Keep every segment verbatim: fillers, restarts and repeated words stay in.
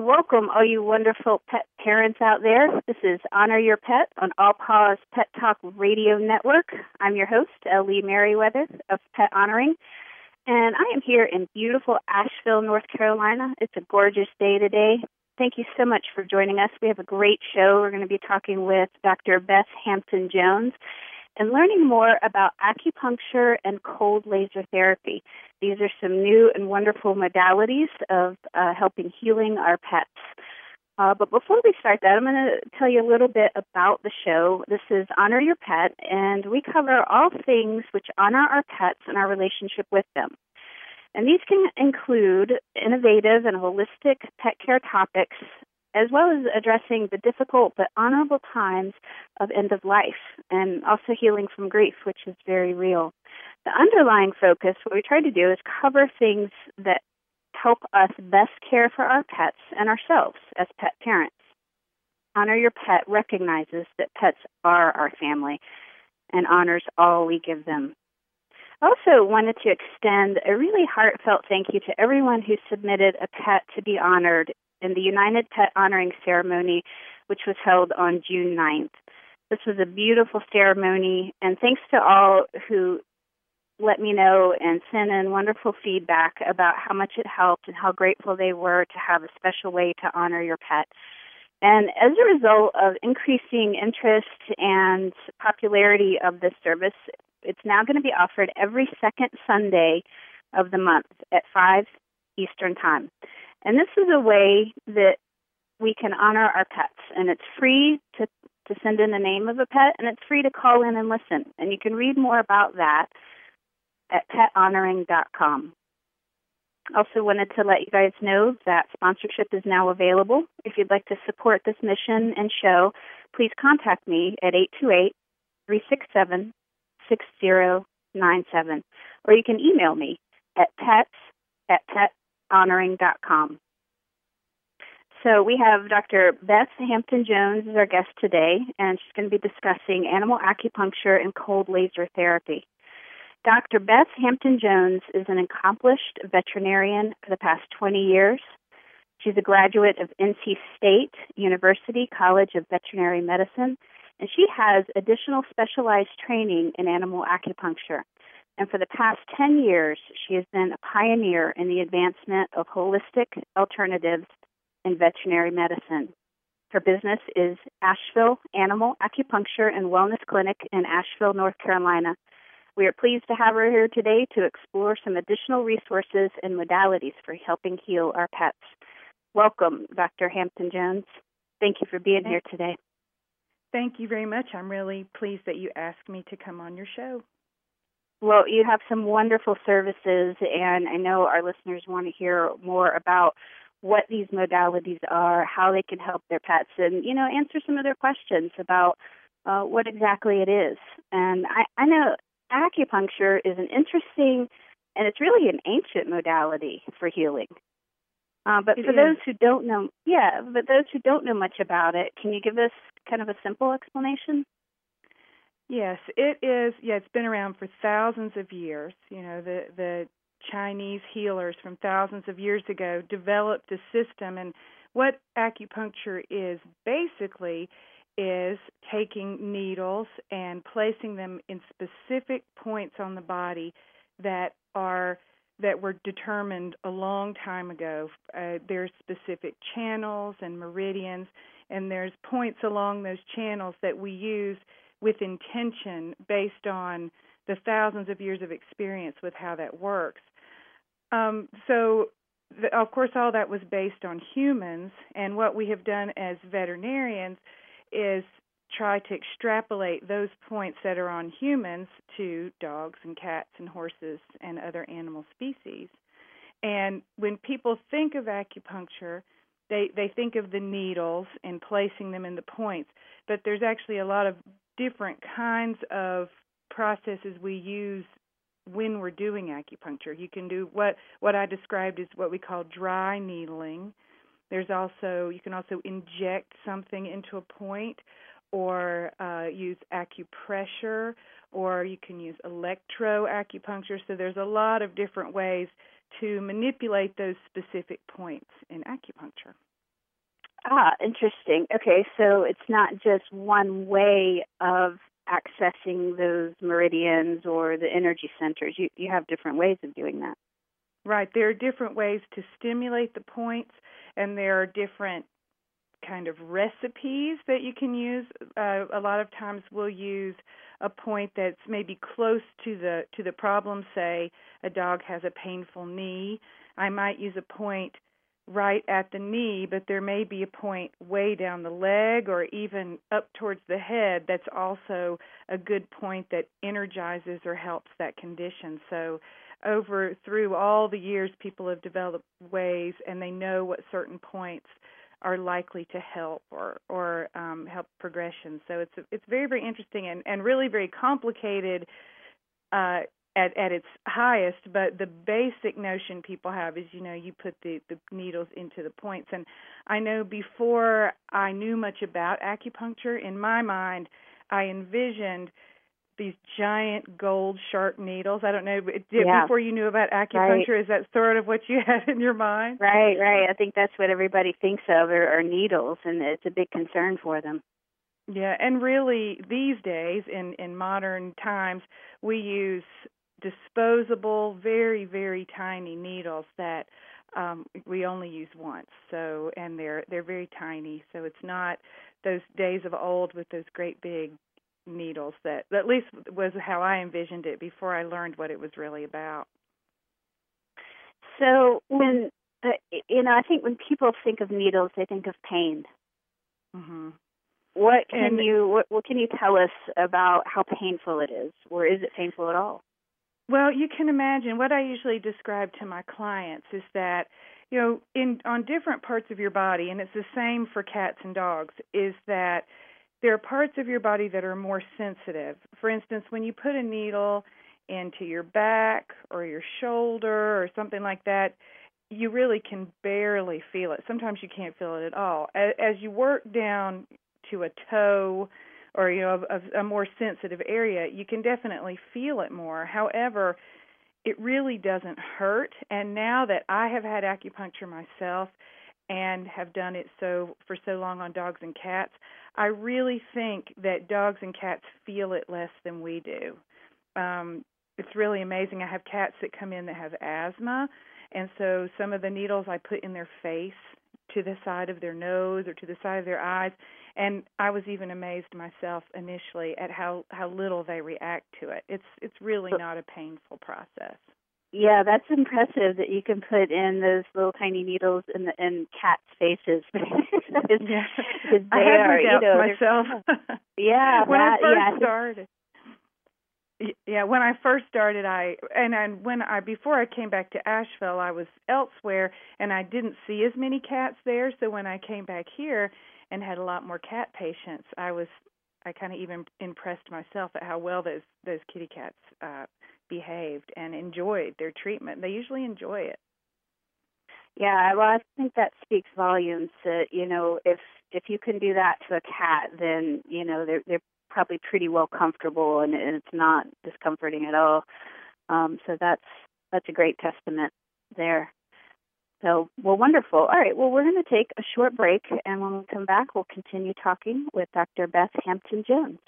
welcome all you wonderful pet parents out there. This is Honor Your Pet on All Paws Pet Talk Radio Network. I'm your host, Ellie Merriweather of Pet Honoring, and I am here in beautiful Asheville, North Carolina. It's a gorgeous day today. Thank you so much for joining us. We have a great show. We're going to be talking with Doctor Beth Hampton-Jones and learning more about acupuncture and cold laser therapy. These are some new and wonderful modalities of uh, helping healing our pets. Uh, but before we start that, I'm going to tell you a little bit about the show. This is Honor Your Pet, and we cover all things which honor our pets and our relationship with them. And these can include innovative and holistic pet care topics, as well as addressing the difficult but honorable times of end of life, and also healing from grief, which is very real. The underlying focus, what we try to do is cover things that help us best care for our pets and ourselves as pet parents. Honor Your Pet recognizes that pets are our family and honors all we give them. I also wanted to extend a really heartfelt thank you to everyone who submitted a pet to be honored in the United Pet Honoring Ceremony, which was held on June ninth. This was a beautiful ceremony, and thanks to all who let me know and sent in wonderful feedback about how much it helped and how grateful they were to have a special way to honor your pet. And as a result of increasing interest and popularity of this service, it's now going to be offered every second Sunday of the month at five Eastern Time. And this is a way that we can honor our pets, and it's free to, to send in the name of a pet, and it's free to call in and listen. And you can read more about that at pet honoring dot com. Also wanted to let you guys know that sponsorship is now available. If you'd like to support this mission and show, please contact me at eight two eight, three six seven, six zero nine seven, or you can email me at pets at pet honoring dot com. So we have Doctor Beth Hampton-Jones as our guest today, and she's going to be discussing animal acupuncture and cold laser therapy. Doctor Beth Hampton-Jones is an accomplished veterinarian for the past twenty years. She's a graduate of N C State University College of Veterinary Medicine, and she has additional specialized training in animal acupuncture. And for the past ten years, she has been a pioneer in the advancement of holistic alternatives in veterinary medicine. Her business is Asheville Animal Acupuncture and Wellness Clinic in Asheville, North Carolina. We are pleased to have her here today to explore some additional resources and modalities for helping heal our pets. Welcome, Doctor Hampton-Jones. Thank you for being here today. Thank you very much. I'm really pleased that you asked me to come on your show. Well, you have some wonderful services, and I know our listeners want to hear more about what these modalities are, how they can help their pets, and, you know, answer some of their questions about uh, what exactly it is. And I, I know acupuncture is an interesting, and it's really an ancient modality for healing. Uh, but it for is. those who don't know, yeah, but those who don't know much about it, can you give us kind of a simple explanation? Yes, it is. Yeah, it's been around for thousands of years. You know, the the Chinese healers from thousands of years ago developed a system, and what acupuncture is basically is taking needles and placing them in specific points on the body that are that were determined a long time ago. Uh, there's specific channels and meridians, and there's points along those channels that we use with intention based on the thousands of years of experience with how that works. Um, so, the, of course, all that was based on humans, and what we have done as veterinarians is try to extrapolate those points that are on humans to dogs and cats and horses and other animal species. And when people think of acupuncture, they, they think of the needles and placing them in the points, but there's actually a lot of different kinds of processes we use when we're doing acupuncture. You can do what, what I described as what we call dry needling. There's also, you can also inject something into a point, or uh, use acupressure, or you can use electroacupuncture. So there's a lot of different ways to manipulate those specific points in acupuncture. Ah, interesting. Okay, so it's not just one way of accessing those meridians or the energy centers. You you have different ways of doing that. Right. There are different ways to stimulate the points, and there are different kind of recipes that you can use. Uh, a lot of times we'll use a point that's maybe close to the to the problem. Say a dog has a painful knee. I might use a point right at the knee, but there may be a point way down the leg or even up towards the head that's also a good point that energizes or helps that condition. So over through all the years, people have developed ways, and they know what certain points are likely to help or or um, help progression. So it's it's very, very interesting and, and really very complicated uh, at at its highest. But the basic notion people have is, you know, you put the, the needles into the points. And I know before I knew much about acupuncture, in my mind, I envisioned these giant gold sharp needles. I don't know, did, Yeah. before you knew about acupuncture, Right. is that sort of what you had in your mind? Right, right. I think that's what everybody thinks of are, are needles, and it's a big concern for them. Yeah, and really these days in, in modern times, we use disposable, very, very tiny needles that um, we only use once. So, and they're they're very tiny. So it's not those days of old with those great big needles that, at least was how I envisioned it before I learned what it was really about. So when, uh, you know, I think when people think of needles, they think of pain. Mm-hmm. What can And, you what, what can you tell us about how painful it is, or is it painful at all? well, you can imagine what I usually describe to my clients is that, you know, in on different parts of your body, and it's the same for cats and dogs, is that there are parts of your body that are more sensitive. For instance, when you put a needle into your back or your shoulder or something like that, you really can barely feel it. Sometimes you can't feel it at all. As you work down to a toe or, you know, a, a more sensitive area, you can definitely feel it more. However, it really doesn't hurt. And now that I have had acupuncture myself and have done it so for so long on dogs and cats, I really think that dogs and cats feel it less than we do. Um, it's really amazing. I have cats that come in that have asthma, and so some of the needles I put in their face to the side of their nose or to the side of their eyes, and I was even amazed myself initially at how, how little they react to it. It's it's really not a painful process. Yeah, that's impressive that you can put in those little tiny needles in the in cats' faces. Because Yeah. they I had are, my you doubts know, myself. yeah, when that, I first yeah. started. Yeah, when I first started, I and I, when I before I came back to Asheville, I was elsewhere, and I didn't see as many cats there. So when I came back here and had a lot more cat patients, I was I kind of even impressed myself at how well those those kitty cats uh, behaved and enjoyed their treatment. They usually enjoy it. Yeah, well, I think that speaks volumes. That you know, if if you can do that to a cat, then you know they're they're probably pretty well comfortable, and, and it's not discomforting at all. Um, so that's that's a great testament there. So, well, wonderful. All right, well, we're going to take a short break, and when we come back, we'll continue talking with Doctor Beth Hampton-Jones.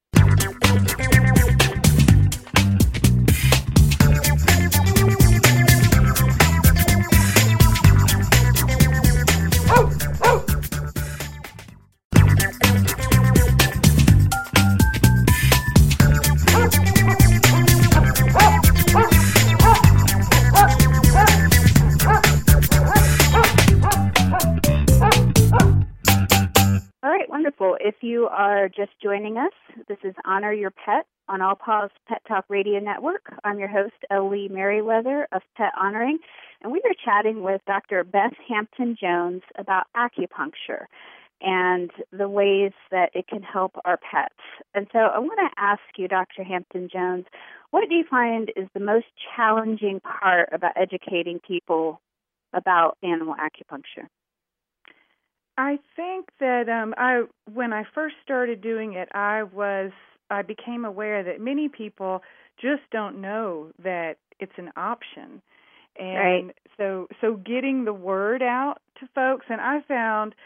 All right, wonderful. If you are just joining us, this is Honor Your Pet on All Paws Pet Talk Radio Network. I'm your host, Ellie Merriweather of Pet Honoring, and we are chatting with Doctor Beth Hampton-Jones about acupuncture and the ways that it can help our pets. And so I want to ask you, Doctor Hampton-Jones, what do you find is the most challenging part about educating people about animal acupuncture? I think that um, I, when I first started doing it, I was I became aware that many people just don't know that it's an option, and right. so so getting the word out to folks. And I found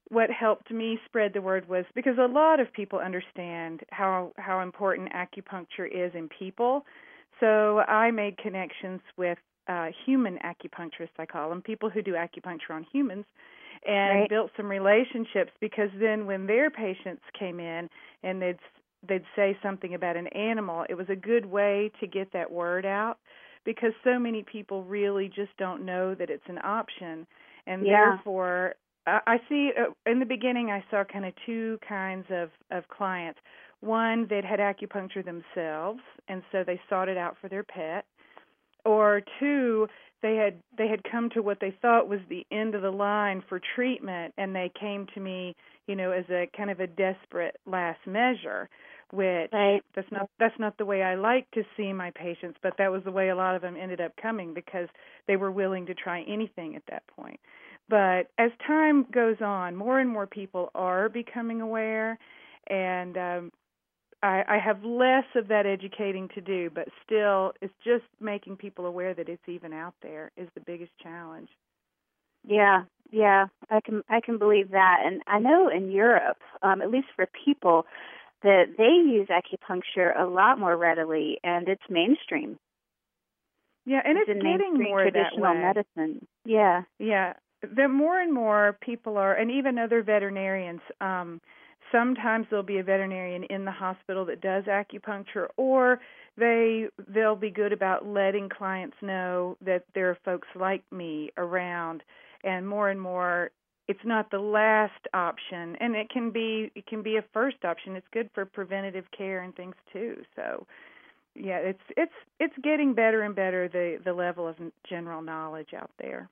what helped me spread the word was because a lot of people understand how how important acupuncture is in people. So I made connections with uh, human acupuncturists, I call them, people who do acupuncture on humans, and Right. built some relationships because then when their patients came in and they'd they'd say something about an animal, it was a good way to get that word out because so many people really just don't know that it's an option. And Yeah. therefore, I I see uh, in the beginning I saw kind of two kinds of, of clients. One that had acupuncture themselves, and so they sought it out for their pet. Or two, they had they had come to what they thought was the end of the line for treatment, and they came to me, you know, as a kind of a desperate last measure. Which Right. that's not that's not the way I like to see my patients, but that was the way a lot of them ended up coming because they were willing to try anything at that point. But as time goes on, more and more people are becoming aware, and um, I, I have less of that educating to do, but still, it's just making people aware that it's even out there is the biggest challenge. Yeah, yeah, I can I can believe that, and I know in Europe, um, at least for people, that they use acupuncture a lot more readily, and it's mainstream. Yeah, and it's it's in getting mainstream more that traditional way. medicine. Yeah, Yeah, the more and more people are, and even other veterinarians. Um, sometimes there'll be a veterinarian in the hospital that does acupuncture, or they they'll be good about letting clients know that there are folks like me around, and more and more. It's not the last option, and it can be it can be a first option. It's good for preventative care and things too. So, yeah, it's it's it's getting better and better the the level of general knowledge out there.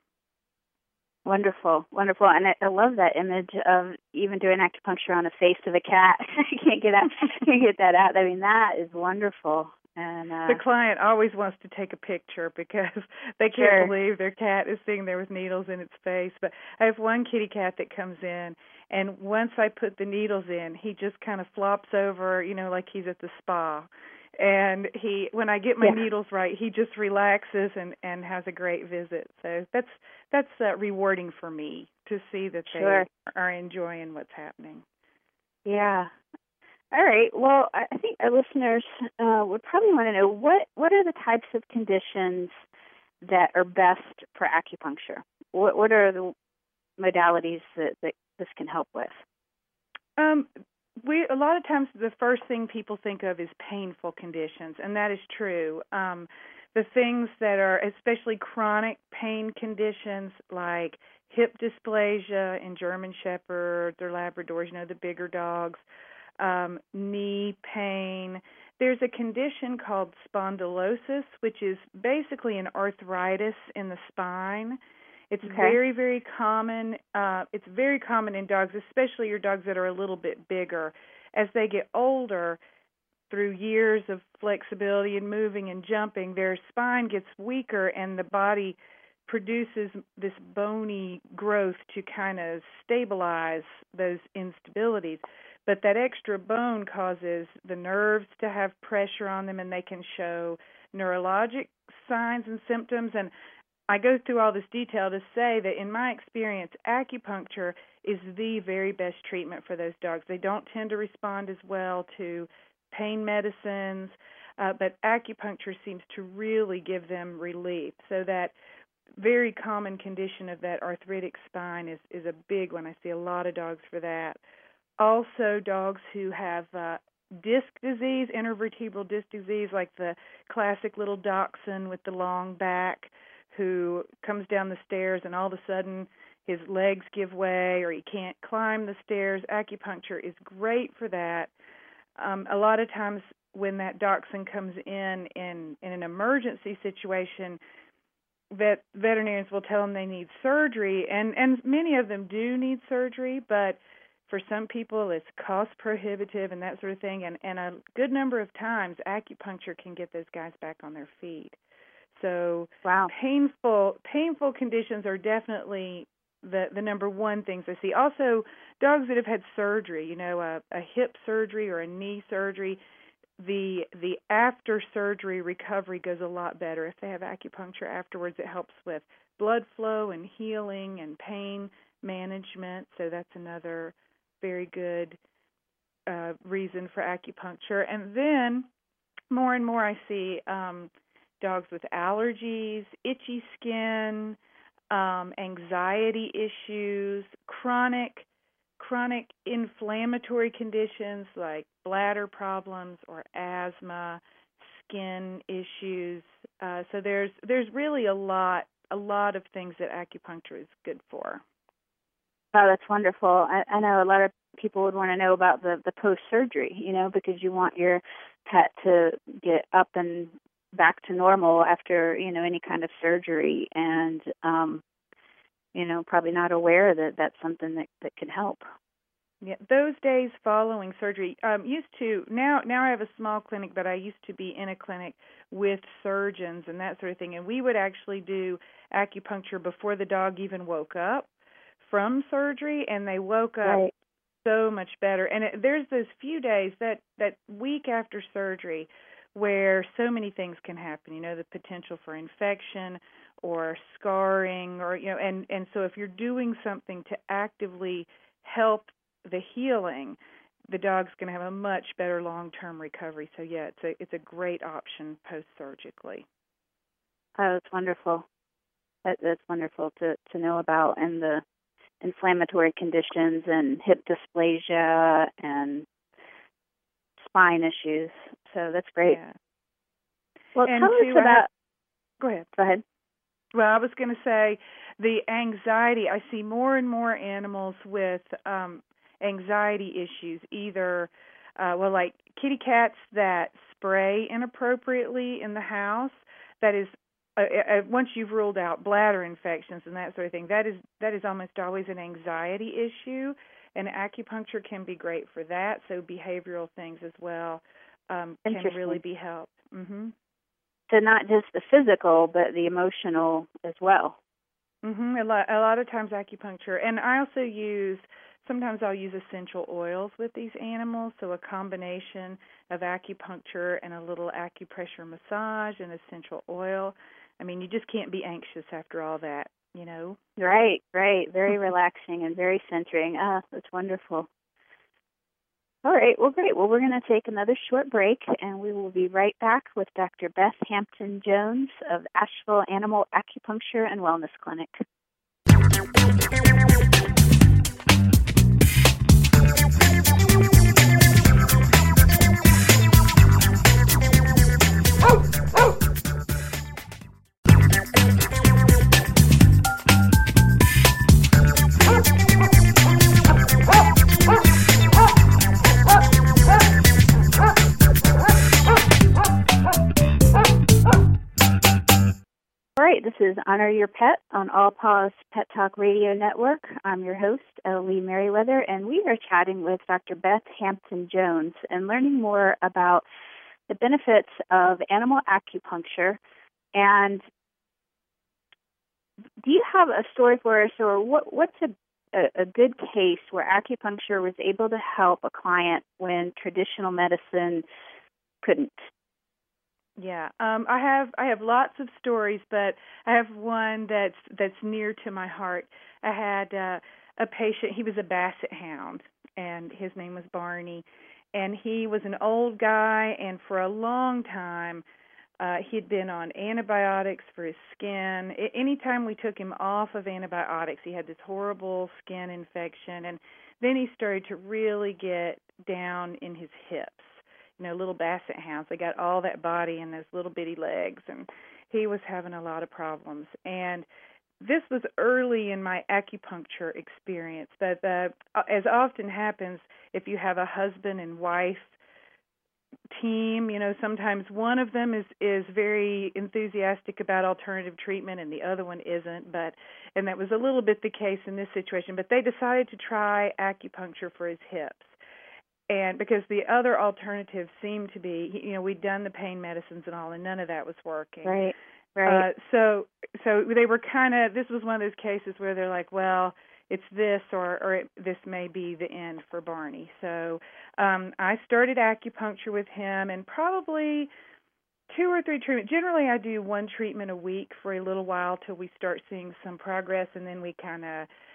wonderful, wonderful, and I, I love that image of even doing acupuncture on the face of a cat. I can't get out, can't get that out. I mean, that is wonderful. And uh, the client always wants to take a picture because they can't sure. believe their cat is sitting there with needles in its face. But I have one kitty cat that comes in, and once I put the needles in, he just kind of flops over, you know, like he's at the spa. And he, when I get my Yeah. needles right, he just relaxes and and has a great visit. So that's that's uh, rewarding for me to see that they Sure. are enjoying what's happening. Yeah. All right. Well, I I think our listeners uh, would probably want to know what what are the types of conditions that are best for acupuncture? What what are the modalities that, that this can help with? Um, we a lot of times the first thing people think of is painful conditions, and that is true. Um, the things that are especially chronic pain conditions like hip dysplasia in German Shepherds or Labradors, you know, the bigger dogs, um, knee pain. There's a condition called spondylosis, which is basically an arthritis in the spine. It's Okay. very, very common. Uh, it's very common in dogs, especially your dogs that are a little bit bigger. As they get older, through years of flexibility and moving and jumping, their spine gets weaker and the body produces this bony growth to kind of stabilize those instabilities. But that extra bone causes the nerves to have pressure on them, and they can show neurologic signs and symptoms. And I go through all this detail to say that in my experience, acupuncture is the very best treatment for those dogs. They don't tend to respond as well to pain medicines, uh, but acupuncture seems to really give them relief. So that very common condition of that arthritic spine is, is a big one. I see a lot of dogs for that. Also, dogs who have uh, disc disease, intervertebral disc disease, like the classic little dachshund with the long back, who comes down the stairs and all of a sudden his legs give way or he can't climb the stairs. Acupuncture is great for that. Um, a lot of times when that dachshund comes in, in in an emergency situation, vet veterinarians will tell them they need surgery, and, and many of them do need surgery, but for some people it's cost prohibitive and that sort of thing, and, and a good number of times acupuncture can get those guys back on their feet. So Wow. painful painful conditions are definitely the the number one things I see. Also, dogs that have had surgery, you know, a, a hip surgery or a knee surgery, the the after surgery recovery goes a lot better if they have acupuncture afterwards. It helps with blood flow and healing and pain management, so that's another very good uh, reason for acupuncture. And then more and more I see um, dogs with allergies, itchy skin, um, anxiety issues, chronic chronic inflammatory conditions like bladder problems or asthma, skin issues. Uh, so there's there's really a lot a lot of things that acupuncture is good for. Oh, that's wonderful. I, I know a lot of people would want to know about the, the post-surgery, you know, because you want your pet to get up and back to normal after, you know, any kind of surgery, and, um, you know, probably not aware that that's something that, that can help. Yeah, those days following surgery, um, used to, now now I have a small clinic, but I used to be in a clinic with surgeons and that sort of thing, and we would actually do acupuncture before the dog even woke up from surgery, and they woke up right. so much better. And it, there's those few days, that, that week after surgery, where so many things can happen, you know, the potential for infection or scarring, or, you know, and, and so if you're doing something to actively help the healing, the dog's going to have a much better long-term recovery. So, yeah, it's a, it's a great option post-surgically. Oh, that's wonderful. That, that's wonderful to, to know about, and the inflammatory conditions and hip dysplasia and spine issues. So that's great. Yeah. Well, and tell to, us about... Uh, go ahead. Go ahead. Well, I was going to say the anxiety. I see more and more animals with um, anxiety issues, either, uh, well, like kitty cats that spray inappropriately in the house. That is, uh, uh, once you've ruled out bladder infections and that sort of thing, that is that is almost always an anxiety issue, and acupuncture can be great for that. So behavioral things as well um, can really be helped. Mm-hmm. So not just the physical, but the emotional as well. Mm-hmm. A lot, a lot of times acupuncture, and I also use, sometimes I'll use essential oils with these animals, so a combination of acupuncture and a little acupressure massage and essential oil. I mean, you just can't be anxious after all that, you know? Right, right. Very relaxing and very centering. Ah, that's wonderful. All right, well, great. Well, we're going to take another short break, and we will be right back with Doctor Beth Hampton-Jones of Asheville Animal Acupuncture and Wellness Clinic. All right, this is Honor Your Pet on All Paws Pet Talk Radio Network. I'm your host, Lee Merriweather, and we are chatting with Doctor Beth Hampton-Jones and learning more about the benefits of animal acupuncture. And do you have a story for us, or what, what's a, a, a good case where acupuncture was able to help a client when traditional medicine couldn't? Yeah, um, I have I have lots of stories, but I have one that's that's near to my heart. I had uh, a patient. He was a basset hound, and his name was Barney, and he was an old guy, and for a long time, uh, he'd been on antibiotics for his skin. I, anytime we took him off of antibiotics, he had this horrible skin infection, and then he started to really get down in his hips. You know, little basset hounds, they got all that body and those little bitty legs, and he was having a lot of problems. And this was early in my acupuncture experience, but uh, as often happens, if you have a husband and wife team, you know, sometimes one of them is, is very enthusiastic about alternative treatment and the other one isn't, but and that was a little bit the case in this situation, but they decided to try acupuncture for his hips. And because the other alternatives seemed to be, you know, we'd done the pain medicines and all, and none of that was working. Right, right. Uh, so, so they were kind of. This was one of those cases where they're like, well, it's this, or or it, this may be the end for Barney. So, um, I started acupuncture with him, and probably two or three treatments. Generally, I do one treatment a week for a little while till we start seeing some progress, and then we kind of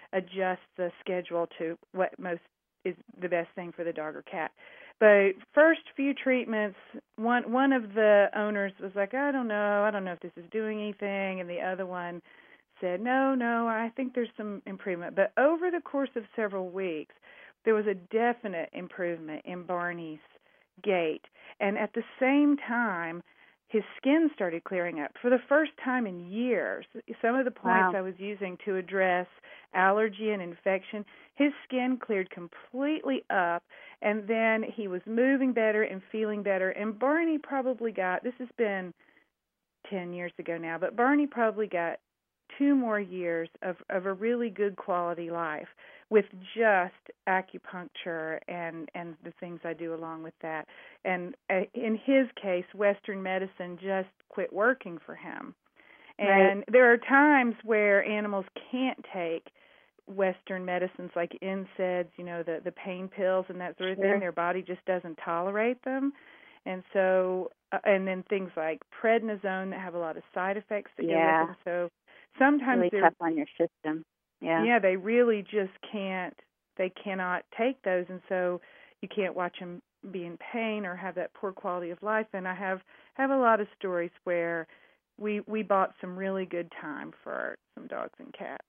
adjust the schedule to what most is the best thing for the dog or cat. But first few treatments, one one of the owners was like, I don't know, I don't know if this is doing anything, and the other one said, no, no, I think there's some improvement. But over the course of several weeks, there was a definite improvement in Barney's gait. And at the same time, his skin started clearing up for the first time in years. Some of the points Wow. I was using to address allergy and infection, his skin cleared completely up, and then he was moving better and feeling better. And Barney probably got, this has been ten years ago now, but Barney probably got two more years of, of a really good quality life with just acupuncture and, and the things I do along with that. And uh, in his case, Western medicine just quit working for him. And Right. there are times where animals can't take Western medicines like N SAIDs, you know, the, the pain pills and that sort of Sure. thing. Their body just doesn't tolerate them. And so, uh, and then things like prednisone that have a lot of side effects that Yeah. go with them. So sometimes Really they're tough on your system. Yeah. yeah, they really just can't, they cannot take those, and so you can't watch them be in pain or have that poor quality of life. And I have, have a lot of stories where we we bought some really good time for some dogs and cats.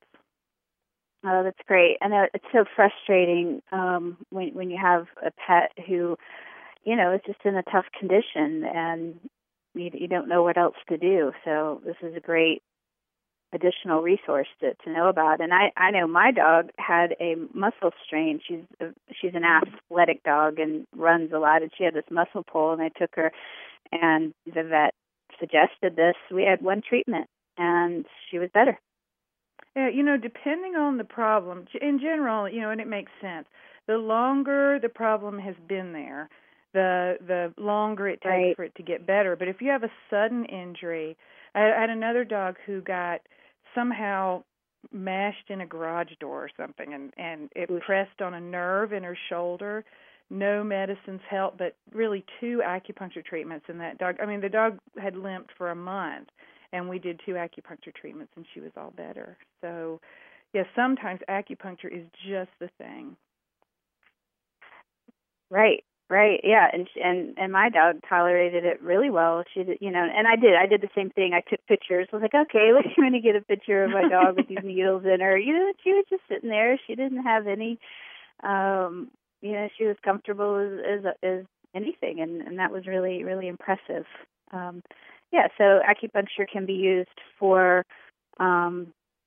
Oh, that's great. I know it's so frustrating um, when when you have a pet who, you know, is just in a tough condition and you, you don't know what else to do. So this is a great additional resource to, to know about. And I, I know my dog had a muscle strain. She's a, she's an athletic dog and runs a lot, and she had this muscle pull, and I took her, and the vet suggested this. We had one treatment, and she was better. Yeah, you know, depending on the problem, in general, you know, and it makes sense, the longer the problem has been there, the the longer it takes Right. for it to get better. But if you have a sudden injury, I, I had another dog who got somehow mashed in a garage door or something, and, and it Oof. pressed on a nerve in her shoulder. No medicines helped, but really two acupuncture treatments. And that dog, I mean, the dog had limped for a month, and we did two acupuncture treatments, and she was all better. So, yes, yeah, sometimes acupuncture is just the thing. Right. Right, yeah, and and and my dog tolerated it really well. She did, you know, and I did. I did the same thing. I took pictures. I was like, okay, let me get a picture of my dog with these needles in her. You know, she was just sitting there. She didn't have any, um, you know, she was comfortable as as, as anything, and, and that was really really impressive. Um, yeah, so acupuncture can be used for um,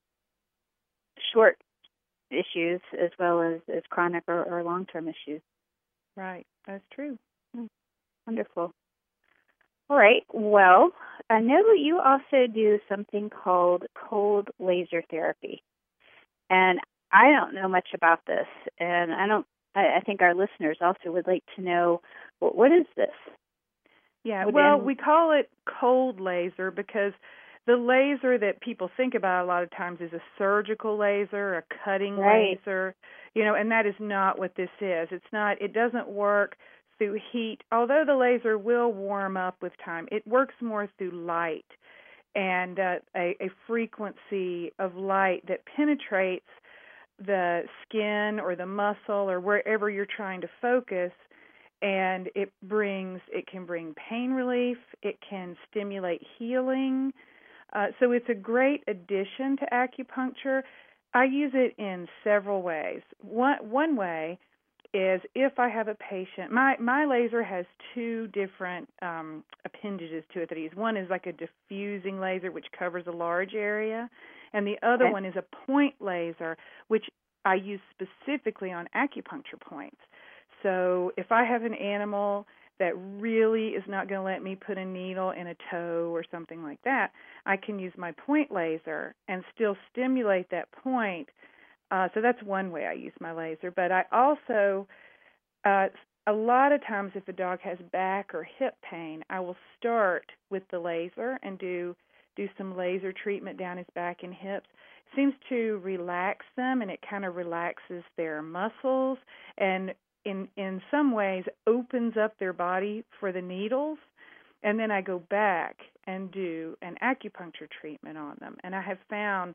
short issues as well as, as chronic or, or long term issues. Right, that's true. Wonderful. All right. Well, I know you also do something called cold laser therapy, and I don't know much about this, and I don't. I, I think our listeners also would like to know what what is this? Yeah. What Well, in- we call it cold laser because the laser that people think about a lot of times is a surgical laser, a cutting Right. laser, you know, and that is not what this is. It's not, it doesn't work through heat. Although the laser will warm up with time, it works more through light and uh, a, a frequency of light that penetrates the skin or the muscle or wherever you're trying to focus. And it brings, it can bring pain relief, it can stimulate healing. Uh, so it's a great addition to acupuncture. I use it in several ways. One one way is if I have a patient, my, my laser has two different um, appendages to it that I use. One is like a diffusing laser, which covers a large area, and the other Okay. one is a point laser, which I use specifically on acupuncture points. So if I have an animal that really is not going to let me put a needle in a toe or something like that, I can use my point laser and still stimulate that point. Uh, so that's one way I use my laser. But I also, uh, a lot of times if a dog has back or hip pain, I will start with the laser and do do some laser treatment down his back and hips. It seems to relax them, and it kind of relaxes their muscles and in in some ways opens up their body for the needles. And then I go back and do an acupuncture treatment on them. And I have found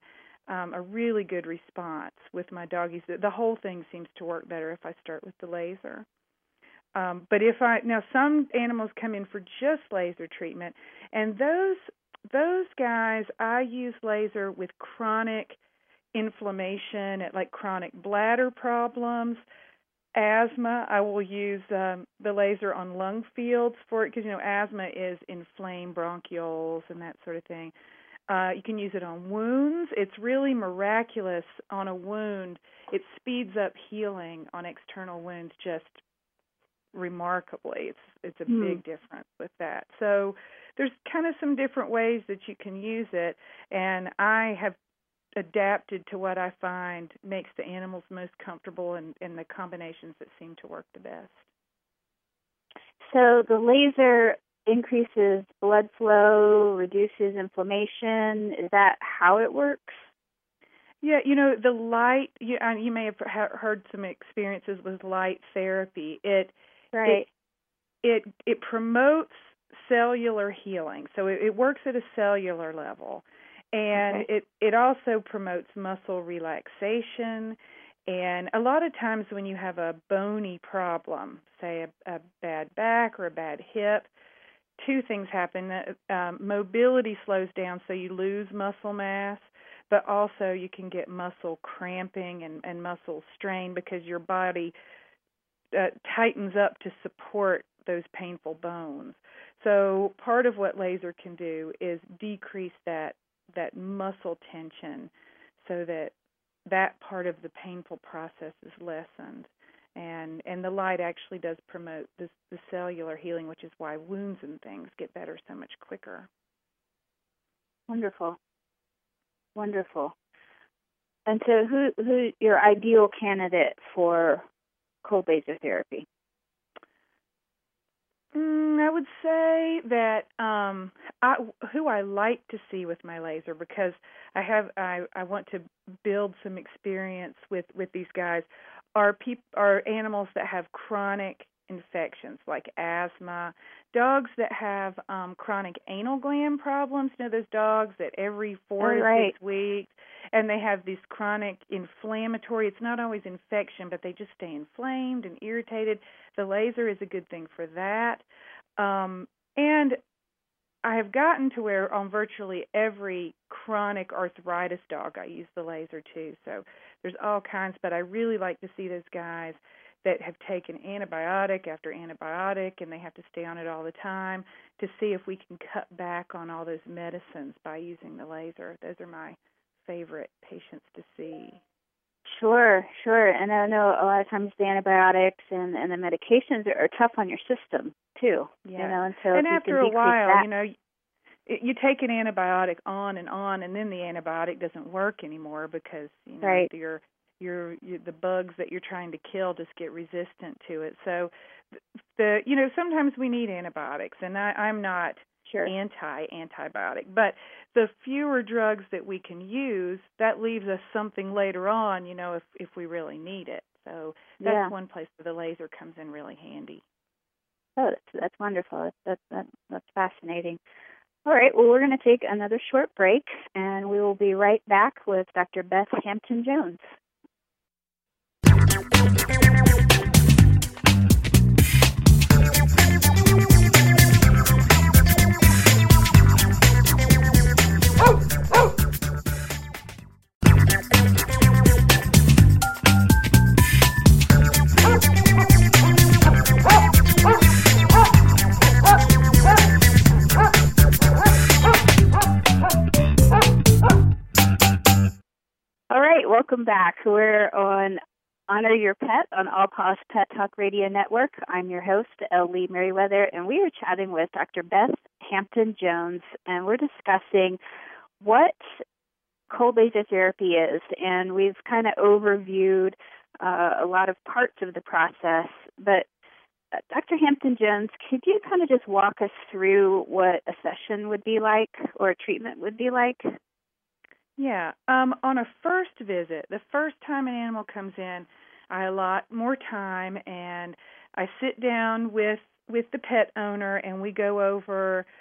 um, a really good response with my doggies. The, the whole thing seems to work better if I start with the laser. Um, but if I now some animals come in for just laser treatment, and those those guys I use laser with chronic inflammation, like chronic bladder problems, asthma. I will use um, the laser on lung fields for it because you know asthma is inflamed bronchioles and that sort of thing. Uh, you can use it on wounds. It's really miraculous on a wound. It speeds up healing on external wounds just remarkably. It's it's a hmm. big difference with that. So there's kind of some different ways that you can use it, and I have adapted to what I find makes the animals most comfortable and, and the combinations that seem to work the best. So the laser increases blood flow, reduces inflammation. Is that how it works? Yeah, you know, the light, you, uh, you may have heard some experiences with light therapy. It Right. It, it, it promotes cellular healing, so it, it works at a cellular level. And okay. it, it also promotes muscle relaxation. And a lot of times when you have a bony problem, say a, a bad back or a bad hip, two things happen. Um, mobility slows down, so you lose muscle mass, but also you can get muscle cramping and, and muscle strain because your body uh, tightens up to support those painful bones. So part of what laser can do is decrease that that muscle tension so that that part of the painful process is lessened. And and the light actually does promote this, the cellular healing, which is why wounds and things get better so much quicker. Wonderful. Wonderful. And so who who your ideal candidate for cold laser therapy? Mm, I would say that um, I, who I like to see with my laser, because I have I, I want to build some experience with, with these guys, are peop, are animals that have chronic infections like asthma, dogs that have um, chronic anal gland problems. You know, those dogs that every four oh, to right. six weeks, and they have this chronic inflammatory, it's not always infection, but they just stay inflamed and irritated. The laser is a good thing for that. Um, and I have gotten to where on virtually every chronic arthritis dog I use the laser too. So there's all kinds, but I really like to see those guys that have taken antibiotic after antibiotic and they have to stay on it all the time to see if we can cut back on all those medicines by using the laser. Those are my favorite patients to see. Sure, sure. And I know a lot of times the antibiotics and, and the medications are, are tough on your system too. Yeah. You know, and so and if after you can a while, that, you know, it, you take an antibiotic on and on, and then the antibiotic doesn't work anymore because you know right. your your the bugs that you're trying to kill just get resistant to it. So the you know sometimes we need antibiotics, and I, I'm not sure. anti-antibiotic, but the fewer drugs that we can use, that leaves us something later on, you know, if if we really need it. So that's yeah. one place where the laser comes in really handy. Oh, that's, that's wonderful. That's, that's, that, that's fascinating. All right, well, we're going to take another short break, and we will be right back with Doctor Beth Hampton-Jones. All right, welcome back. We're on Honor Your Pet on All Paws Pet Talk Radio Network. I'm your host, L. Lee Merriweather, and we are chatting with Doctor Beth Hampton-Jones, and we're discussing what cold laser therapy is. And we've kind of overviewed uh, a lot of parts of the process, but uh, Doctor Hampton-Jones, could you kind of just walk us through what a session would be like or a treatment would be like? Yeah. Um, on a first visit, the first time an animal comes in, I allot more time, and I sit down with with the pet owner, and we go over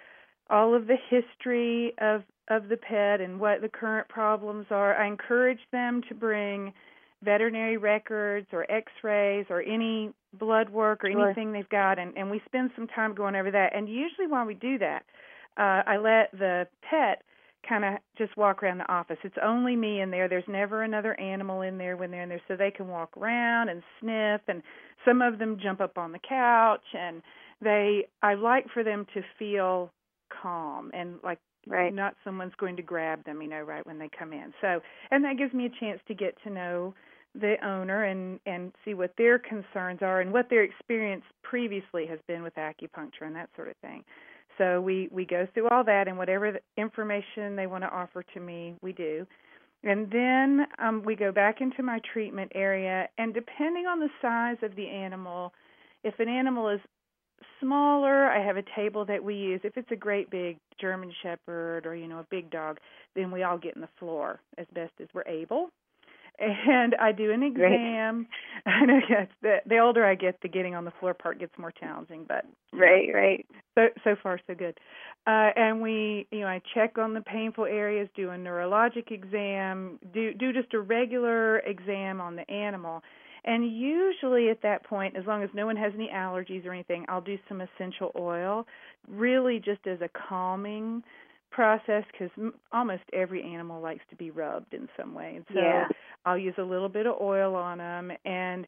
all of the history of of the pet and what the current problems are. I encourage them to bring veterinary records or x-rays or any blood work or Sure. anything they've got, and, and we spend some time going over that. And usually while we do that, uh, I let the pet kind of just walk around the office. It's only me in there. There's never another animal in there when they're in there, so they can walk around and sniff, and some of them jump up on the couch, and they I like for them to feel calm and like Right. not someone's going to grab them, you know, right when they come in. So, and that gives me a chance to get to know the owner and, and see what their concerns are and what their experience previously has been with acupuncture and that sort of thing. So we, we go through all that, and whatever the information they want to offer to me, we do. And then um, we go back into my treatment area, and depending on the size of the animal, if an animal is smaller, I have a table that we use. If it's a great big German Shepherd or, you know, a big dog, then we all get in the floor as best as we're able. And I do an exam. Right. I know, yes, the, the older I get, the getting on the floor part gets more challenging, but right, right. So so far so good. Uh, and we, you know, I check on the painful areas, do a neurologic exam, do do just a regular exam on the animal. And usually at that point, as long as no one has any allergies or anything, I'll do some essential oil, really just as a calming process, because m- almost every animal likes to be rubbed in some way. And so Yeah. I'll use a little bit of oil on them, and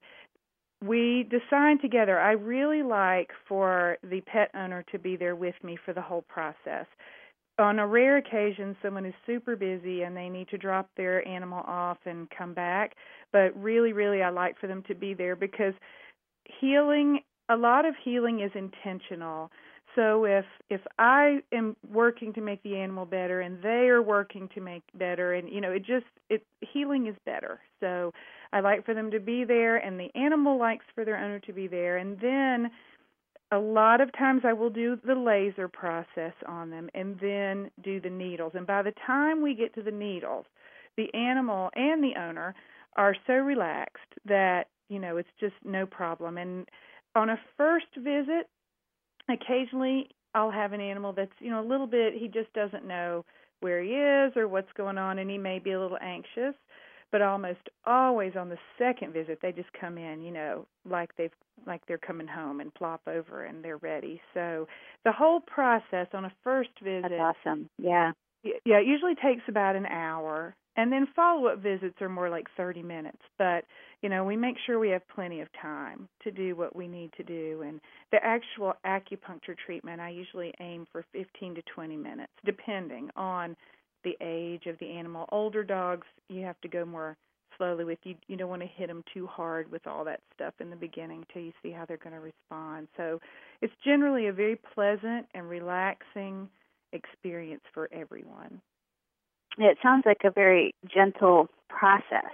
we decide together. I really like for the pet owner to be there with me for the whole process. On a rare occasion, someone is super busy and they need to drop their animal off and come back. But really, really, I like for them to be there because healing, a lot of healing is intentional. So if if I am working to make the animal better and they are working to make better, and you know, it just it healing is better. So I like for them to be there, and the animal likes for their owner to be there, and then a lot of times I will do the laser process on them and then do the needles. And by the time we get to the needles, the animal and the owner are so relaxed that, you know, it's just no problem. And on a first visit, occasionally I'll have an animal that's, you know, a little bit, he just doesn't know where he is or what's going on, and he may be a little anxious. But almost always on the second visit, they just come in, you know, like they've like they're coming home and plop over and they're ready. So the whole process on a first visit, That's awesome. Yeah. Yeah, it usually takes about an hour, and then follow-up visits are more like thirty minutes. But you know, we make sure we have plenty of time to do what we need to do. And the actual acupuncture treatment, I usually aim for fifteen to twenty minutes, depending on the age of the animal. Older dogs, you have to go more slowly with. You you don't want to hit them too hard with all that stuff in the beginning till you see how they're going to respond. So it's generally a very pleasant and relaxing experience for everyone. It sounds like a very gentle process.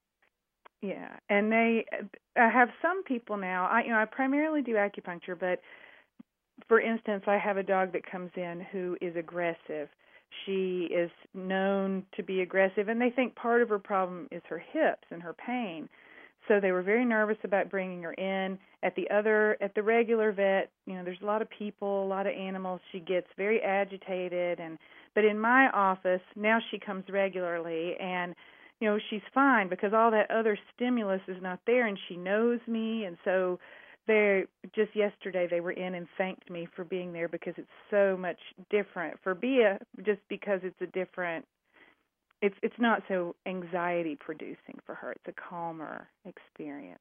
Yeah, and they I have some people now. I you know I primarily do acupuncture, but for instance, I have a dog that comes in who is aggressive. She is known to be aggressive, and they think part of her problem is her hips and her pain. So they were very nervous about bringing her in. At the other, at the regular vet, you know, there's a lot of people, a lot of animals. She gets very agitated, and but in my office now she comes regularly, and you know she's fine because all that other stimulus is not there, and she knows me, and so. They just yesterday they were in and thanked me for being there because it's so much different for Bia, just because it's a different. It's it's not so anxiety producing for her. It's a calmer experience.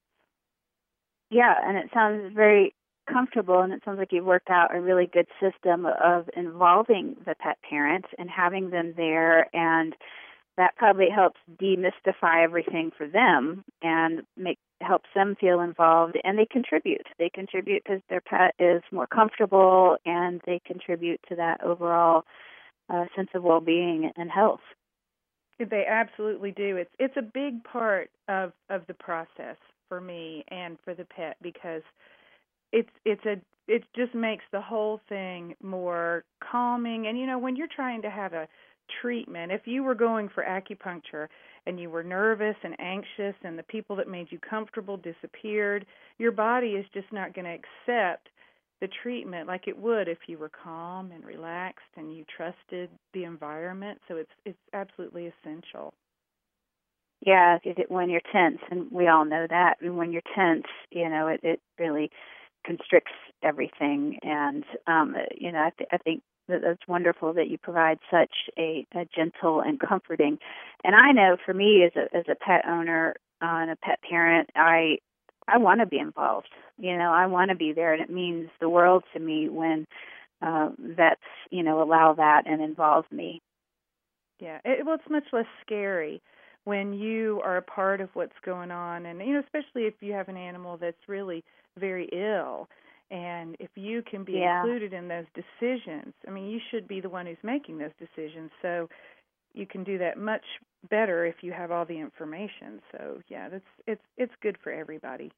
Yeah, and it sounds very comfortable, and it sounds like you've worked out a really good system of involving the pet parents and having them there, and that probably helps demystify everything for them and make helps them feel involved, and they contribute. They contribute because their pet is more comfortable, and they contribute to that overall uh, sense of well-being and health. They absolutely do. It's it's a big part of, of the process for me and for the pet because it's it's a it just makes the whole thing more calming. And you know, when you're trying to have a treatment, if you were going for acupuncture and you were nervous and anxious and the people that made you comfortable disappeared, your body is just not going to accept the treatment like it would if you were calm and relaxed and you trusted the environment. So it's it's absolutely essential. Yeah, it, when you're tense, and we all know that, and when you're tense, you know, it, it really constricts everything. And, um, you know, I, th- I think that it's wonderful that you provide such a, a gentle and comforting. And I know for me as a, as a pet owner uh, and a pet parent, I I want to be involved. You know, I want to be there, and it means the world to me when uh, vets, you know, allow that and involve me. Yeah, it, well, it's much less scary when you are a part of what's going on, and you know, especially if you have an animal that's really very ill, and if you can be yeah. included in those decisions. I mean, you should be the one who's making those decisions, so you can do that much better if you have all the information. So yeah, that's it's it's good for everybody.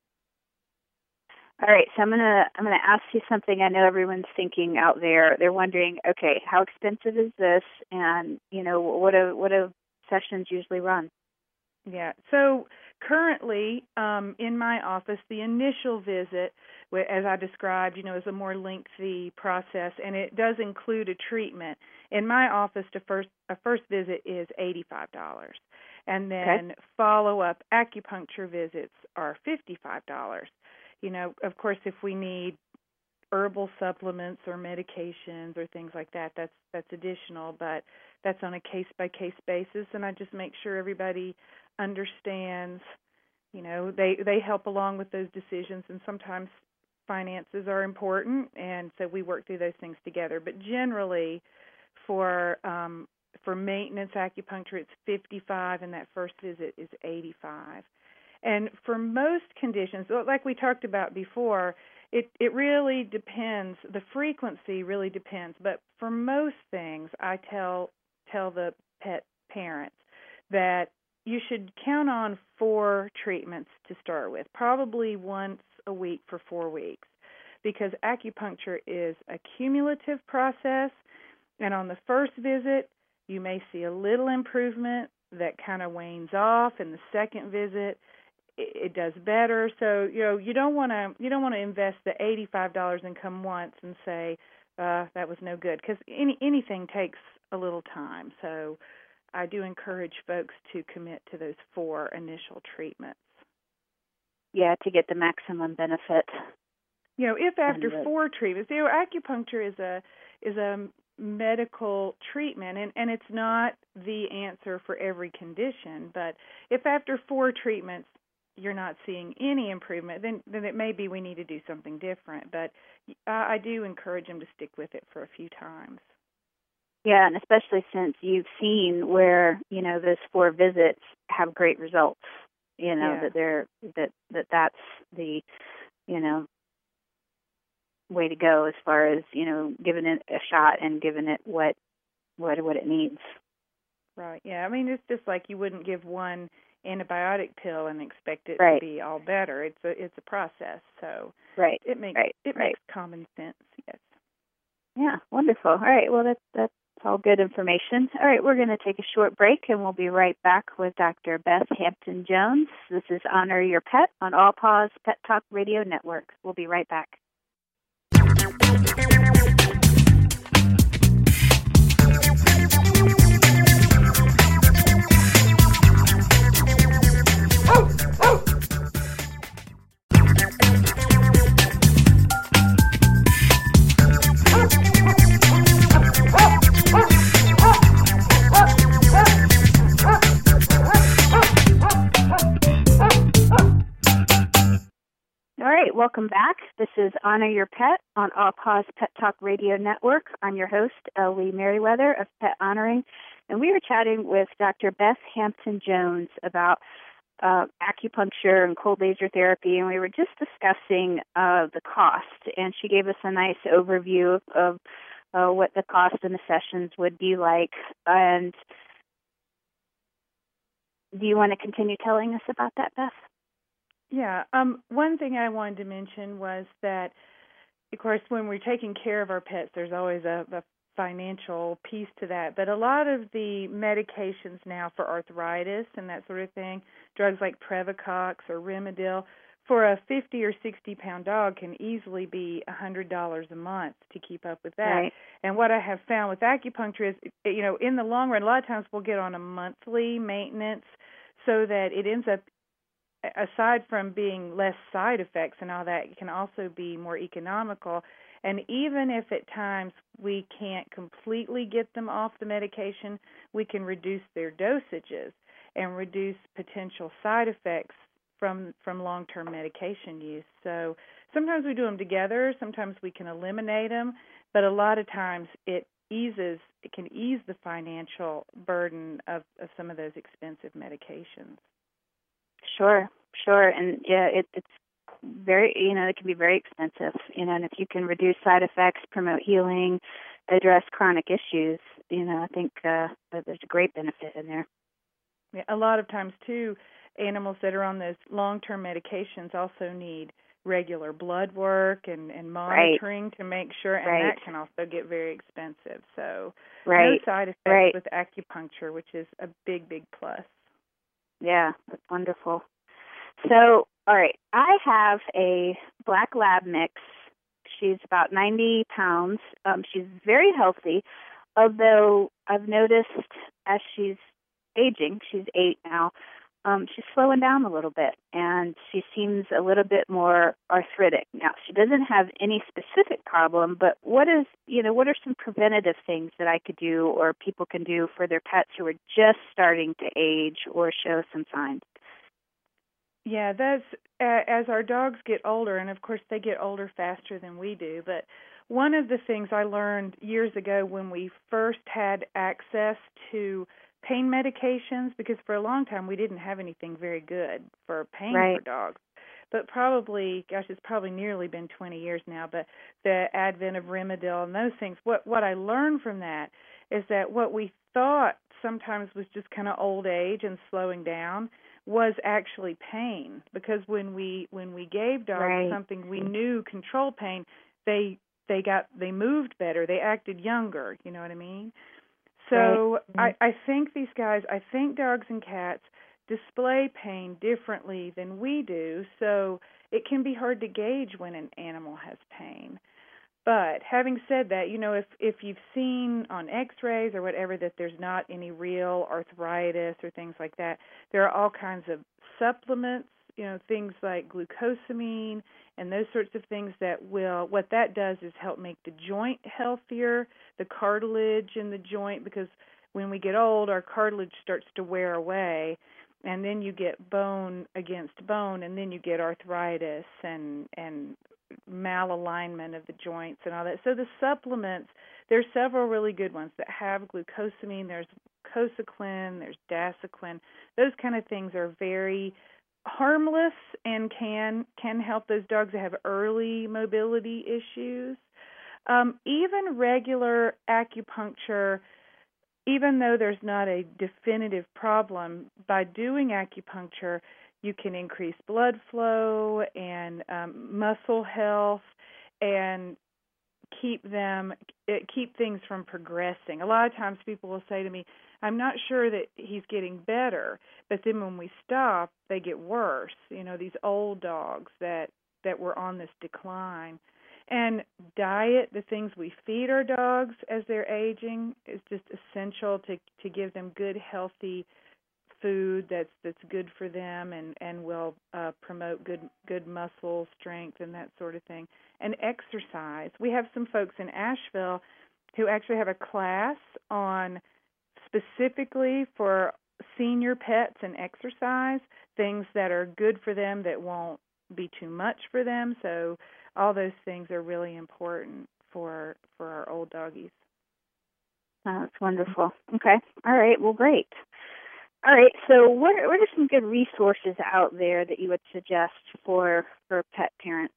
All right, so I'm gonna I'm gonna ask you something. I know everyone's thinking out there. They're wondering, okay, how expensive is this, and you know, what do what do sessions usually run? Yeah. So currently, um, in my office, the initial visit, as I described, you know, is a more lengthy process, and it does include a treatment. In my office, the first a first visit is eighty-five dollars, and then okay. follow-up acupuncture visits are fifty-five dollars. You know, of course, if we need herbal supplements or medications or things like that, that's that's additional, but that's on a case-by-case basis, and I just make sure everybody understands, you know, they, they help along with those decisions, and sometimes finances are important, and so we work through those things together. But generally, for um, for maintenance acupuncture, it's fifty-five, and that first visit is eighty-five. And for most conditions, like we talked about before, it, it really depends. The frequency really depends. But for most things, I tell tell the pet parents that you should count on four treatments to start with, probably once a week for four weeks, because acupuncture is a cumulative process, and on the first visit, you may see a little improvement that kind of wanes off, and the second visit, it does better. So, you know, you don't want to you don't want to invest the eighty-five dollars and come once and say uh, that was no good, because any anything takes a little time. So, I do encourage folks to commit to those four initial treatments. Yeah, to get the maximum benefit. You know, if after four treatments, you know, acupuncture is a is a medical treatment, and, and it's not the answer for every condition. But if after four treatments you're not seeing any improvement, then then it may be we need to do something different. But uh, I do encourage them to stick with it for a few times. Yeah, and especially since you've seen where, you know, those four visits have great results. You know, yeah. that they're that, that that's the, you know, way to go as far as, you know, giving it a shot and giving it what what what it needs. Right. Yeah. I mean, it's just like you wouldn't give one antibiotic pill and expect it right. to be all better. It's a it's a process. So right. it makes right. it right. makes common sense. Yes. Yeah. Wonderful. All right. Well, that's that's all good information. All right. We're going to take a short break, and we'll be right back with Doctor Beth Hampton Jones. This is Honor Your Pet on All Paws Pet Talk Radio Network. We'll be right back. Welcome back. This is Honor Your Pet on All Paws Pet Talk Radio Network. I'm your host, Lee Merriweather of Pet Honoring, and we are chatting with Doctor Beth Hampton Jones about uh, acupuncture and cold laser therapy, and we were just discussing uh, the cost, and she gave us a nice overview of, of uh, what the cost in the sessions would be like. And do you want to continue telling us about that, Beth? Yeah. Um, one thing I wanted to mention was that, of course, when we're taking care of our pets, there's always a, a financial piece to that. But a lot of the medications now for arthritis and that sort of thing, drugs like Previcox or Rimadyl, for a fifty or sixty pound dog can easily be a hundred dollars a month to keep up with that. Right. And what I have found with acupuncture is, you know, in the long run, a lot of times we'll get on a monthly maintenance so that it ends up, aside from being less side effects and all that, it can also be more economical. And even if at times we can't completely get them off the medication, we can reduce their dosages and reduce potential side effects from from long-term medication use. So sometimes we do them together, sometimes we can eliminate them, but a lot of times it eases, it can ease the financial burden of, of some of those expensive medications. Sure, sure. And yeah, it, it's very, you know, it can be very expensive, you know, and if you can reduce side effects, promote healing, address chronic issues, you know, I think uh, that there's a great benefit in there. Yeah, a lot of times, too, animals that are on those long-term medications also need regular blood work and, and monitoring right. to make sure, and right. that can also get very expensive. So right. no side effects right. with acupuncture, which is a big, big plus. Yeah, that's wonderful. So, all right, I have a black lab mix. She's about ninety pounds. Um, she's very healthy, although I've noticed as she's aging, she's eight now, um, she's slowing down a little bit, and she seems a little bit more arthritic. Now, she doesn't have any specific problem, but what is, you know, what are some preventative things that I could do or people can do for their pets who are just starting to age or show some signs? Yeah, that's uh, as our dogs get older, and of course they get older faster than we do, but one of the things I learned years ago when we first had access to pain medications, because for a long time we didn't have anything very good for pain right. for dogs, but probably, gosh, it's probably nearly been twenty years now, but the advent of Rimadyl and those things, what, what I learned from that is that what we thought sometimes was just kind of old age and slowing down was actually pain, because when we when we gave dogs right. something we knew controlled pain, they they got they moved better, they acted younger, you know what I mean? So right. I, I think these guys, I think dogs and cats display pain differently than we do, so it can be hard to gauge when an animal has pain. But having said that, you know, if, if you've seen on x-rays or whatever that there's not any real arthritis or things like that, there are all kinds of supplements, you know, things like glucosamine and those sorts of things that will, what that does is help make the joint healthier, the cartilage in the joint, because when we get old, our cartilage starts to wear away, and then you get bone against bone, and then you get arthritis and, and malalignment of the joints and all that. So the supplements, there's several really good ones that have glucosamine. There's Cosaclin, there's Dasaquin. Those kind of things are very harmless and can can help those dogs that have early mobility issues. Um, even regular acupuncture, even though there's not a definitive problem, by doing acupuncture, you can increase blood flow and um, muscle health and keep them keep things from progressing. A lot of times people will say to me, I'm not sure that he's getting better, but then when we stop, they get worse. You know, these old dogs that, that were on this decline. And diet, the things we feed our dogs as they're aging, is just essential to, to give them good, healthy food that's that's good for them and and will uh, promote good good muscle strength and that sort of thing. And exercise. We have some folks in Asheville who actually have a class on specifically for senior pets and exercise, things that are good for them that won't be too much for them. So all those things are really important for for our old doggies. Oh, that's wonderful. Okay. All right. Well, great. All right, so what are, what are some good resources out there that you would suggest for, for pet parents?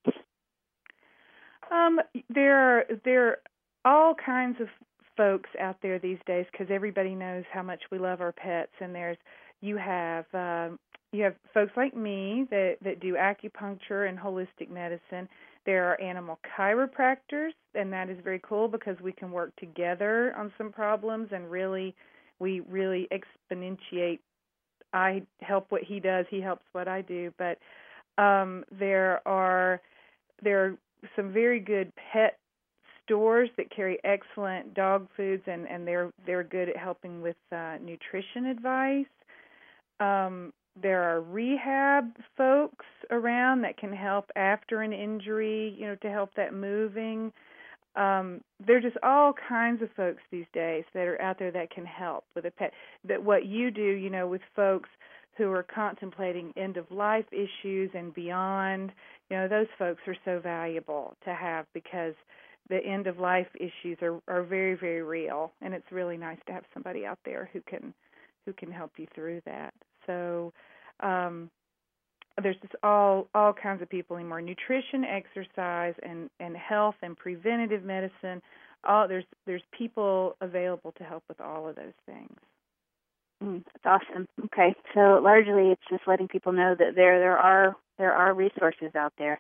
Um, there are there are all kinds of folks out there these days because everybody knows how much we love our pets, and there's you have um, you have folks like me that, that do acupuncture and holistic medicine. There are animal chiropractors, and that is very cool because we can work together on some problems and really. We really exponentiate. I help what he does. He helps what I do. But Um, there are there are some very good pet stores that carry excellent dog foods, and, and they're they're good at helping with uh, nutrition advice. Um, there are rehab folks around that can help after an injury, you know, to help that moving. Um, there are just all kinds of folks these days that are out there that can help with a pet. That what you do, you know, with folks who are contemplating end-of-life issues and beyond, you know, those folks are so valuable to have because the end-of-life issues are, are very, very real, and it's really nice to have somebody out there who can who can help you through that. So um, there's just all all kinds of people anymore. Nutrition, exercise, and, and health and preventative medicine. All there's there's people available to help with all of those things. Mm, that's awesome. Okay, so largely it's just letting people know that there there are there are resources out there.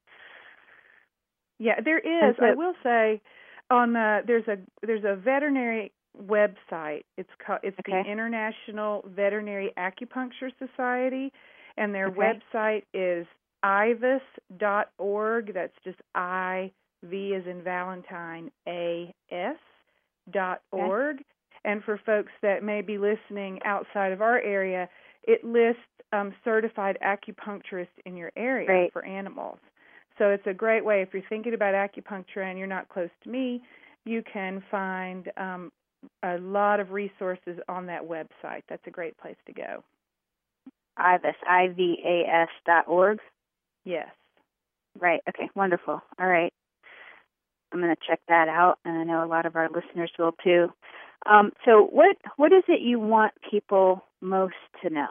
Yeah, there is. So, I will say, on the there's a there's a veterinary website. It's called it's okay. the International Veterinary Acupuncture Society, and their okay. website is I V A S dot org. That's just I V as in Valentine A S dot org. Okay. And for folks that may be listening outside of our area, it lists um, certified acupuncturists in your area Great. for animals. So it's a great way, if you're thinking about acupuncture and you're not close to me, you can find um, a lot of resources on that website. That's a great place to go. I V A S, I V A S dot org? Yes. Right, okay, wonderful. All right. I'm going to check that out, and I know a lot of our listeners will too. Um, so what what is it you want people most to know?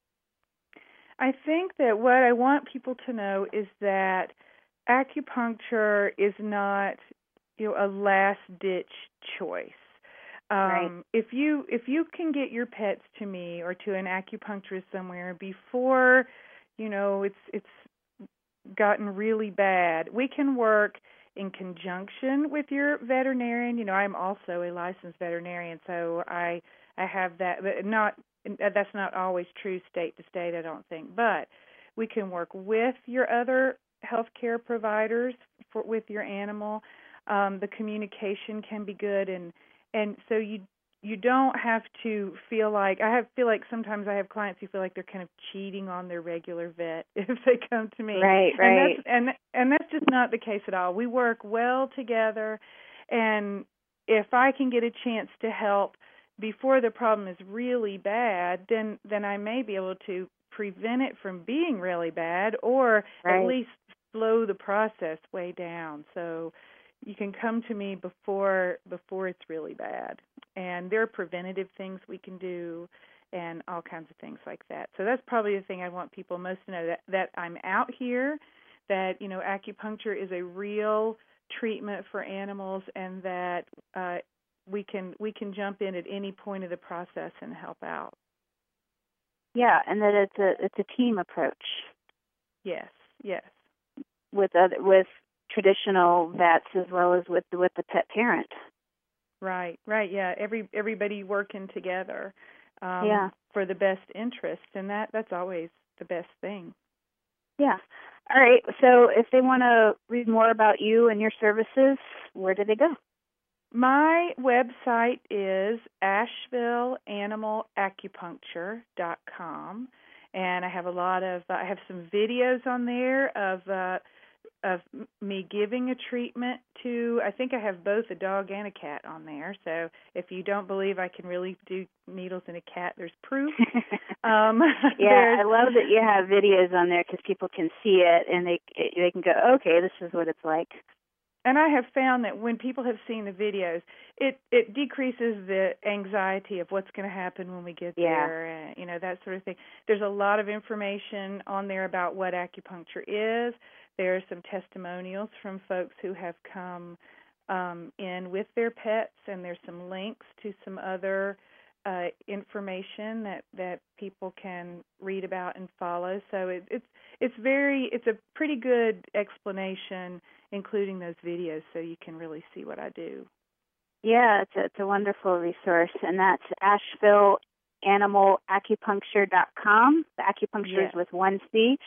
I think that what I want people to know is that acupuncture is not, you know, a last-ditch choice. Um, right. If you if you can get your pets to me or to an acupuncturist somewhere before, you know, it's it's gotten really bad, we can work in conjunction with your veterinarian. You know, I'm also a licensed veterinarian, so I I have that. But not that's not always true state to state, I don't think. But we can work with your other healthcare providers for, with your animal. Um, the communication can be good, and and so you you don't have to feel like I have feel like sometimes I have clients who feel like they're kind of cheating on their regular vet if they come to me. Right, right. And that's, and and that's just not the case at all. We work well together, and if I can get a chance to help before the problem is really bad, then then I may be able to prevent it from being really bad, or right. at least slow the process way down. So you can come to me before before it's really bad. And there are preventative things we can do and all kinds of things like that. So that's probably the thing I want people most to know, that, that I'm out here, that, you know, acupuncture is a real treatment for animals, and that uh, we can we can jump in at any point of the process and help out. Yeah, and that it's a it's a team approach. Yes, yes. With other with traditional vets as well as with the, with the pet parent. Right, right, yeah. Every everybody working together um, yeah. for the best interest, and that, that's always the best thing. Yeah. All right. So if they want to read more about you and your services, where do they go? My website is asheville animal acupuncture dot com, and I have a lot of uh, I have some videos on there of uh, of me giving a treatment to, I think I have both a dog and a cat on there. So if you don't believe I can really do needles in a cat, there's proof. um, yeah, I love that you have videos on there because people can see it and they they can go, okay, this is what it's like. And I have found that when people have seen the videos, it, it decreases the anxiety of what's going to happen when we get yeah. there, and, you know, that sort of thing. There's a lot of information on there about what acupuncture is. There are some testimonials from folks who have come um, in with their pets, and there's some links to some other uh, information that, that people can read about and follow. So it, it's it's very it's a pretty good explanation, including those videos, so you can really see what I do. Yeah, it's a, it's a wonderful resource, and that's asheville animal acupuncture dot com. The acupuncture yes. is with one C.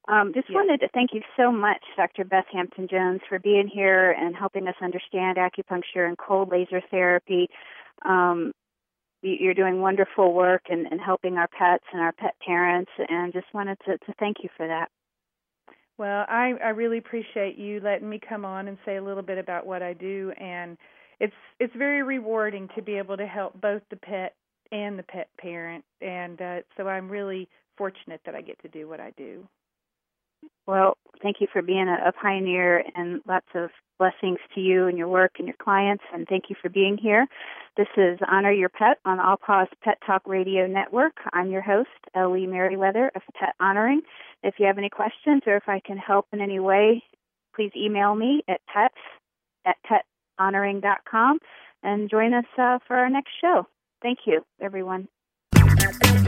Um, just yes. wanted to thank you so much, Doctor Beth Hampton-Jones, for being here and helping us understand acupuncture and cold laser therapy. Um, you're doing wonderful work and, and helping our pets and our pet parents, and just wanted to, to thank you for that. Well, I, I really appreciate you letting me come on and say a little bit about what I do, and it's it's very rewarding to be able to help both the pet and the pet parent, and uh, so I'm really fortunate that I get to do what I do. Well, thank you for being a, a pioneer, and lots of blessings to you and your work and your clients, and thank you for being here. This is Honor Your Pet on All Paws Pet Talk Radio Network. I'm your host, Ellie Merriweather of Pet Honoring. If you have any questions or if I can help in any way, please email me at pets at pet honoring dot com and join us uh, for our next show. Thank you, everyone.